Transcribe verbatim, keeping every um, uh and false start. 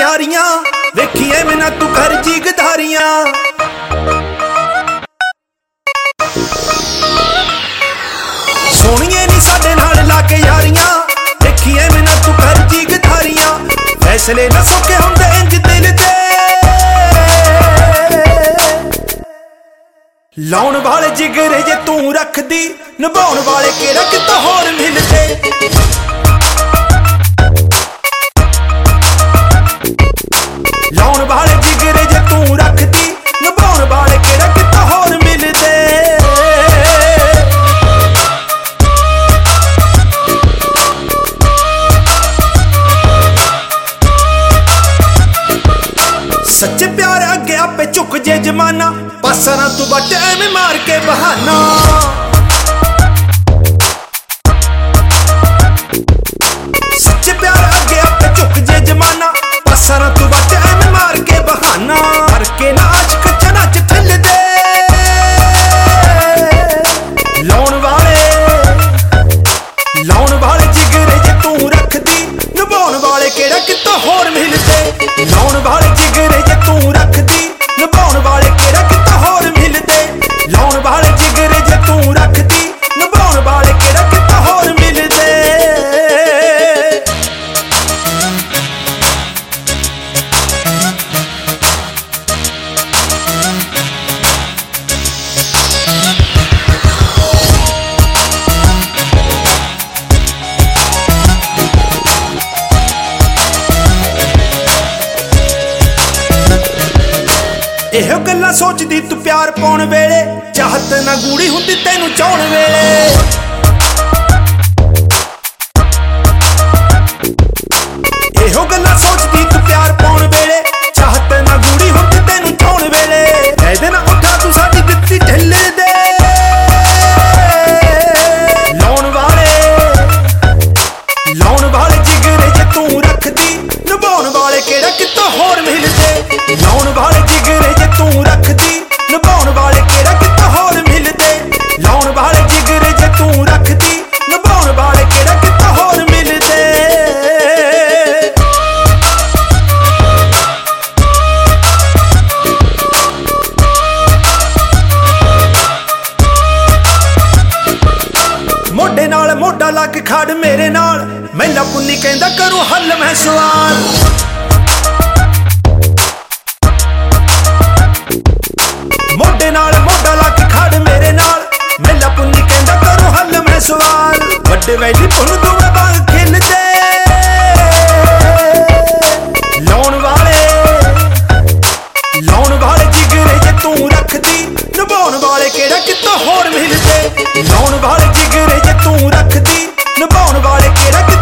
यारियां वेखिए मैं ना तू कर जी गदारियां। सोनिए नी साडे नाल लाके यारियां वेखिए मैं ना तू कर जी गदारियां। फैसले ना सौखे हुंदे इंज दिल ते लाउण वाले जिगरे जे तू रखदी निभाउण वाले केड़ा कितों होर मिलदे। लाउण वाले जिगरे जे तू रखदी निभाउण वाले केड़ा कितों होर मिलदे। सच्चे प्यार अगे आपे झुक जे जमाना पासा ना तू बट एवें मार के बहाना। सच्चे प्यार अगे आपे झुक जे जमाना पासा ना तू बट एवें मार के बहाना। करके ना आशिक चना च ठिल दे लाउण वाले लाउण वाले जिगरे जे तू रखदी निभाउण वाले केड़ा कितों होर मिलदे। लाउण वाले जिगरे जे तू रखदी निभाउण वाले केड़ा कितों होर मिलदे। लाउण वाले जिगरे जे तू रखदी निभाउण वाले केड़ा कितों होर मिलदे। ਇਹੋ ਗੱਲਾਂ ਸੋਚਦੀ ਤੂੰ ਪਿਆਰ ਪਾਉਣ ਵੇਲੇ ਚਾਹਤ ਨਾ ਗੂੜੀ ਹੁੰਦੀ ਤੈਨੂੰ ਚਾਉਣ ਵੇਲੇ। ਇਹੋ ਗੱਲਾਂ ਸੋਚਦੀ ਤੂੰ ਪਿਆਰ ਪਾਉਣ ਵੇਲੇ ਚਾਹਤ ਨਾ ਗੂੜੀ ਹੁੰਦੀ ਤੈਨੂੰ ਚਾਉਣ ਵੇਲੇ। ਇਹਦੇ ਨਾਲ ਉੱਠਾ ਤੂੰ ਸਾਡੀ ਦਿੱਤੀ ਢਿੱਲ ਦੇ ਲਾਉਣ ਵਾਲੇ ਲਾਉਣ ਵਾਲੇ ਜਿਗਰੇ ਜੇ ਤੂੰ ਰੱਖਦੀ ਨਿਭਾਉਣ ਵਾਲੇ ਕਿਹੜਾ ਕਿਤੋਂ ਹੋਰ ਮਿਲਦੇ। ਲਾਉਣ ਵਾਲੇ ਜਿਗਰੇ ਜੇ ਤੂੰ ਰੱਖਦੀ ਨਿਭਾਉਣ ਵਾਲੇ ਕਿਹੜਾ ਕਿਤੋਂ ਹੋਰ ਮਿਲਦੇ। ਲਾਉਣ ਵਾਲੇ ਜਿਗਰੇ ਜੇ ਤੂੰ ਰੱਖਦੀ ਨਿਭਾਉਣ ਵਾਲੇ ਕਿਹੜਾ ਕਿਤੋਂ ਹੋਰ ਮਿਲਦੇ। ਮੋਢੇ ਨਾਲ ਮੋਢਾ ਲਾ ਕੇ ਖੜ ਮੇਰੇ ਨਾਲ ਮਹਿਲਾ ਪੁੰਨੀ ਕਹਿੰਦਾ ਕਰੂੰ ਹੱਲ ਮੈਂ ਸਵਾਲ। ਮੋਢੇ ਨਾਲ ਮੋਢਾ ਲਾ ਕੇ ਖੜ ਮੇਰੇ ਨਾਲ ਮਹਿਲਾ ਪੁੰਨੀ ਕਹਿੰਦਾ ਕਰੂੰ ਹੱਲ ਮੈਂ ਸਵਾਲ। ਵੱਡੇ ਵੈਲੀ ਪੁੰਨ ਦੋਵੇਂ ਬਾਗ ਖਿਲਦੇ ਲਾਉਣ ਵਾਲੇ ਲਾਉਣ ਵਾਲੇ ਜਿਗਰੇ ਜੇ ਤੂੰ ਰੱਖਦੀ ਨਿਭਾਉਣ ਵਾਲੇ ਕਿਹੜਾ ਕਿਤੋਂ ਹੋਰ ਮਿਲਦੇ। ਲਾਉਣ ਵਾਲੇ ਜਿਗਰੇ ਜੇ ਤੂੰ ਰੱਖਦੀ ਨਿਭਾਉਣ ਵਾਲੇ ਕਿਹੜਾ